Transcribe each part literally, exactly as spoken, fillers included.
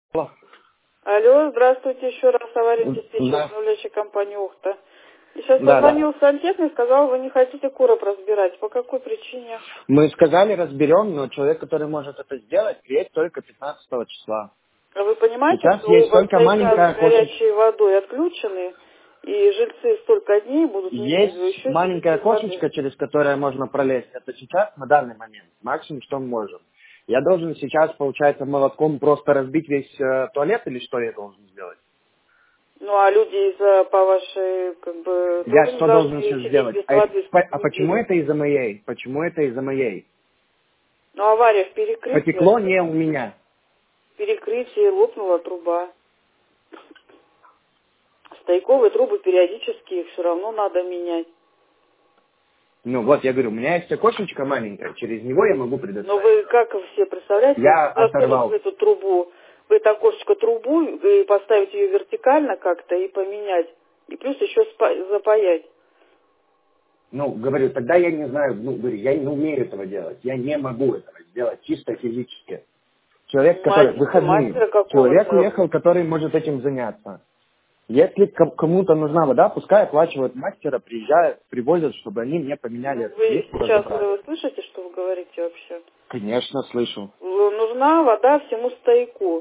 Алло. Алло, здравствуйте еще раз, аварийный диспетчер, Да. управляющая компания «Ухта». И сейчас Да, позвонил да. сантехник, сказал, вы не хотите короб разбирать. По какой причине? Мы сказали, разберем, но человек, который может это сделать, приедет только пятнадцатого числа. А вы понимаете, Сейчас что у есть вас только стоит газ маленькое с окошечко. горячей водой отключены, и жильцы столько дней будут месяц, вы Есть еще сидите маленькое без воды. окошечко, через которое можно пролезть. Это сейчас, на данный момент, максимум, что мы можем. Я должен сейчас, получается, молотком просто разбить весь э, туалет, или что я должен сделать? Ну, а люди из-за, по вашей, как бы, Я тоже не что должен должны сейчас сидеть сделать? без А, это- воды а сколько почему неделю. это из-за моей? Почему это из-за моей? Ну, авария в перекрытии, Потекло не у меня. в перекрытии лопнула труба. Стояковые трубы периодически их все равно надо менять. Ну вот, я говорю, у меня есть окошечко маленькое, через него я могу Но предоставить. вы как вы все представляете, Я засунуть в оторвал. эту трубу, в это окошечко трубу и поставить ее вертикально как-то и поменять, и плюс еще спа- запаять. Ну, говорю, тогда я не знаю, ну, говорю, я не умею этого делать. Я не могу этого сделать чисто физически. Человек, который, Найдите выходные, мастера человек какого-то. уехал, который может этим заняться. Если ком- кому-то нужна вода, пускай оплачивают мастера, приезжают, привозят, чтобы они мне поменяли Ну, эту вы плитку, сейчас разобрали. э, слышите, что вы говорите вообще? Конечно, слышу. Э, Нужна вода всему стояку.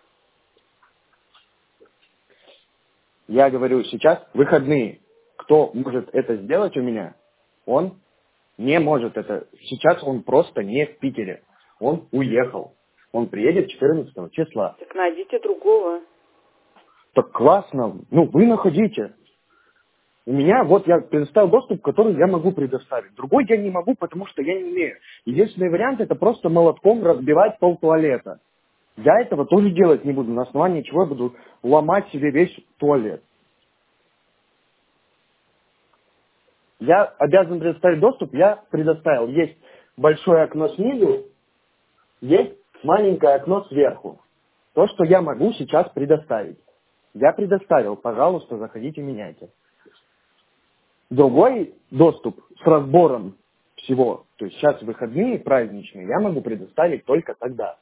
Я говорю, сейчас выходные. Кто может это сделать у меня, он не может это. Сейчас он просто не в Питере. Он уехал. Он приедет четырнадцатого числа. Так найдите другого. Так классно. Ну, вы находите. У меня, вот я предоставил доступ, который я могу предоставить. Другой я не могу, потому что я не умею. Единственный вариант — это просто молотком разбивать пол туалета. Я этого тоже делать не буду. На основании чего я буду ломать себе весь туалет. Я обязан предоставить доступ, я предоставил. Есть большое окно снизу, есть маленькое окно сверху. То, что я могу сейчас предоставить. Я предоставил, пожалуйста, заходите, меняйте. Другой доступ с разбором всего, то есть сейчас выходные праздничные, я могу предоставить только тогда.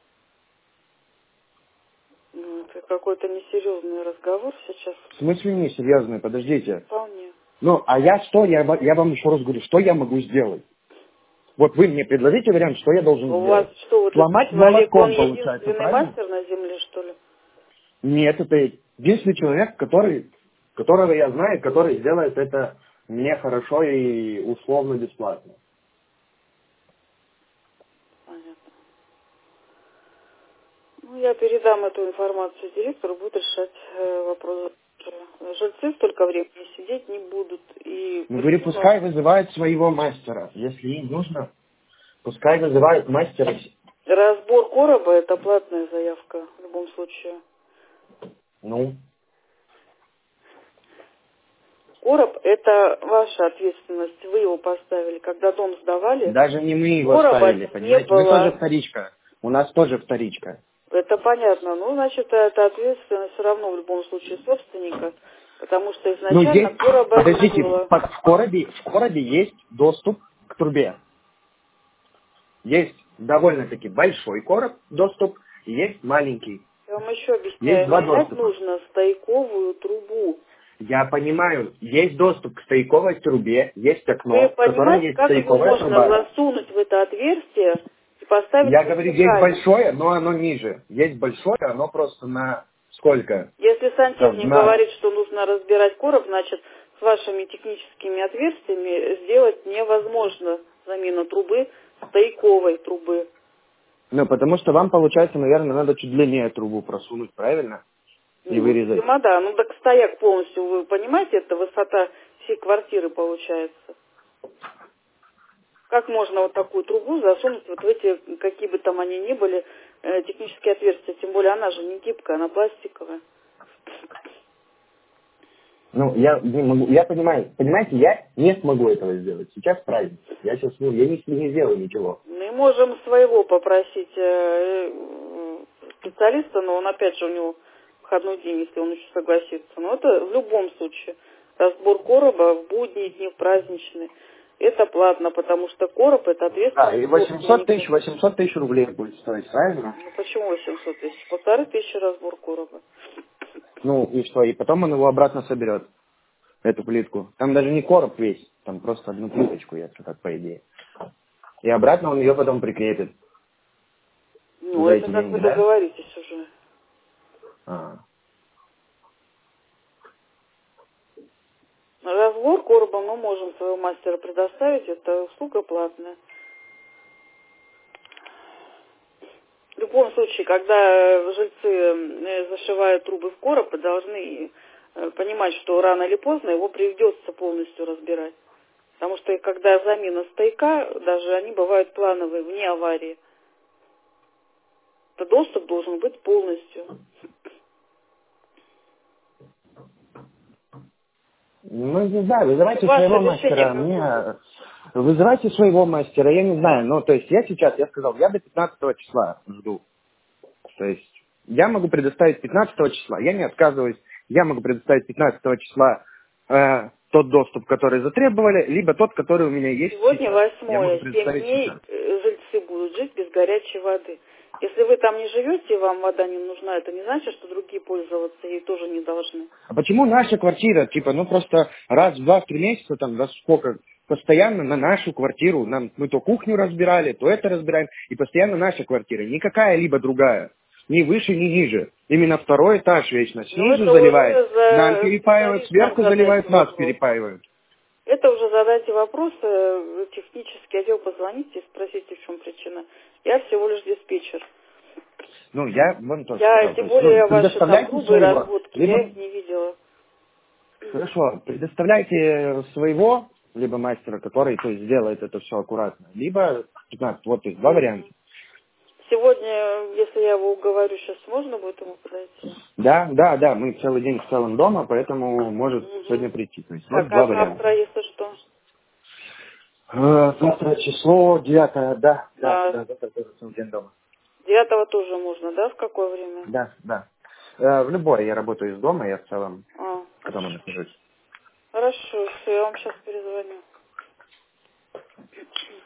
Ну, это какой-то несерьезный разговор сейчас. В смысле несерьезные, подождите. Вполне. Ну, а я что, я, ва- я вам еще раз говорю, что я могу сделать? Вот вы мне предложите вариант, что я должен У вас сделать. что, вот этот Сломать человек, он молотком, получается, единственный правильно? мастер на земле, что ли? Нет, это единственный человек, который, которого я знаю, который сделает это мне хорошо и условно бесплатно. Понятно. Ну, я передам эту информацию директору, будет решать э, вопрос. Жильцы столько времени сидеть не будут. И Ну, говорю, причину, пускай вызывают своего мастера. Если им нужно, пускай вызывают мастера. разбор короба — это платная заявка в любом случае. Ну, Короб — это ваша ответственность, вы его поставили. Когда дом сдавали, даже не мы его короба ставили, не понимаете? Мы тоже было. вторичка. У нас тоже вторичка. Это понятно. Ну, значит, это ответственность все равно в любом случае собственника, потому что Ну, изначально есть, короба не подождите, было. в в коробе, в коробе есть доступ к трубе. Есть довольно-таки большой короб, доступ, и есть маленький. Я вам еще Есть объясняю, два менять доступа. нужно стояковую трубу. Я понимаю, есть доступ к стояковой трубе, есть Вы окно, в котором понимаете, есть как ее стояковая можно труба. засунуть в это отверстие и поставить Я говорю, есть вертикально? большое, но оно ниже. Есть большое, оно просто на сколько? Если Там, сантехник на... говорит, что нужно разбирать короб, значит, с вашими техническими отверстиями сделать невозможно замену трубы стояковой трубы. Ну, потому что вам, получается, наверное, надо чуть длиннее трубу просунуть, правильно? И Ну, вырезать. видимо, да. Ну, так стояк полностью, вы понимаете, это высота всей квартиры получается. Как можно вот такую трубу засунуть вот в эти, какие бы там они ни были, э, технические отверстия? Тем более она же не гибкая, она пластиковая. Ну, я не могу, я понимаю, понимаете, я не смогу этого сделать. Сейчас праздник. Я сейчас, ну, я не, не сделаю ничего. Мы можем своего попросить э, э, специалиста, но он опять же у него выходной день, если он еще согласится. Но это в любом случае разбор короба в будние дни, в праздничные. это платно, потому что короб это ответственность. Да, и восемьсот тысяч, восемьсот тысяч рублей будет стоить, правильно? Ну почему восемьсот тысяч? Полторы тысячи разбор короба. Ну и что, и потом он его обратно соберет, эту плитку. Там даже не короб весь, там просто одну плиточку, если так по идее. И обратно он ее потом прикрепит. Ну, За это эти как деньги, вы да? договоритесь уже. А. Разбор короба мы можем своего мастера предоставить, это услуга платная. В любом случае, когда жильцы э, зашивают трубы в короб, должны э, понимать, что рано или поздно его придется полностью разбирать. Потому что когда замена стояка, даже они бывают плановые, вне аварии. То доступ должен быть полностью. Ну, не знаю, вызывайте Ваше своего решение мастера. какое? Мне... Вызывайте своего мастера, я не знаю. Ну, то есть я сейчас, я сказал, я до пятнадцатого числа жду. То есть я могу предоставить пятнадцатого числа, я не отказываюсь. Я могу предоставить пятнадцатого числа э, тот доступ, который затребовали, либо тот, который у меня есть Сегодня сейчас. Я могу восьмое, семь предоставить дней сейчас. э, жильцы будут жить без горячей воды. Если вы там не живете и вам вода не нужна, это не значит, что другие пользоваться ей тоже не должны. А почему наша квартира, типа, ну просто раз в два-три месяца, там, раз сколько, постоянно на нашу квартиру, нам, мы то кухню разбирали, то это разбираем, и постоянно наша квартира, не какая-либо другая, ни выше, ни ниже. Именно второй этаж вечно, Но снизу это заливает, уже нам за перепаивают, специалистам сверху заливают, задайте нас вопрос. перепаивают. Это уже задайте вопрос, э, в технический отдел позвоните и спросите, в чем причина. Я всего лишь диспетчер. Ну, я вам тоже Я, сказал, то тем есть, ну, более, ваши там предоставляйте трубы и своего, разводки, я либо, их не видела. хорошо, предоставляйте своего, либо мастера, который, то есть, сделает это все аккуратно, либо пятнадцать, вот, то есть, два варианта. Сегодня, если я его уговорю, сейчас можно будет ему подойти? Да, да, да, мы целый день в целом дома, поэтому может Угу. сегодня прийти. То есть вот Так, а два варианта. завтра, если что? Э, Завтра число девятое, да, да, А да, завтра тоже целый день дома. девятого тоже можно, да? В какое время? Да, да. Э, В любое, я работаю из дома, я в целом А, дома хорошо. нахожусь. Хорошо, все, я вам сейчас перезвоню.